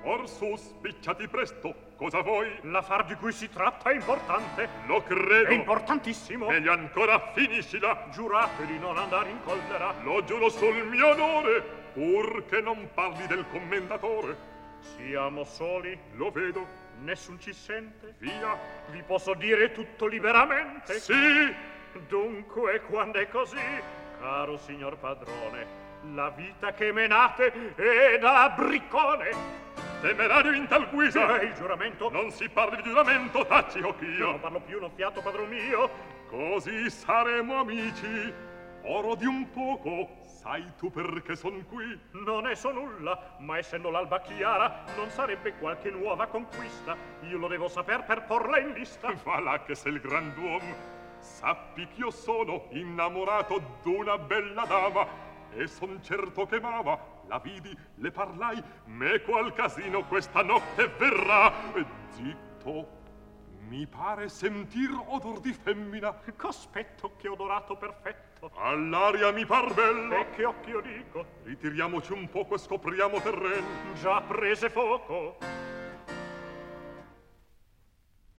Or su, spicciati presto, cosa vuoi? L'affar di cui si tratta è importante. Lo credo. È importantissimo. Meglio ancora, finiscila. Giurate di non andare in collera. Lo giuro sul mio onore, pur che non parli del commendatore. Siamo soli. Lo vedo. Nessun ci sente. Via. Vi posso dire tutto liberamente? Sì. Dunque, quando è così, caro signor padrone, la vita che menate è da briccone. Temerario in tal guisa. Il giuramento. Non si parli di giuramento, taci occhio. Non parlo più, non fiato, padron mio. Così saremo amici. Oro di un poco, sai tu perché son qui? Non è so nulla, ma essendo l'alba chiara, non sarebbe qualche nuova conquista. Io lo devo saper per porla in lista. Va là che sei il grand'uomo. Sappi ch'io sono innamorato d'una bella dama e son certo che m'ama. La vidi, le parlai, me qual casino questa notte verrà. Zitto, mi pare sentir odor di femmina. Cospetto, che odorato perfetto. All'aria mi par bella. E che occhio dico. Ritiriamoci un poco e scopriamo terreno. Già prese fuoco.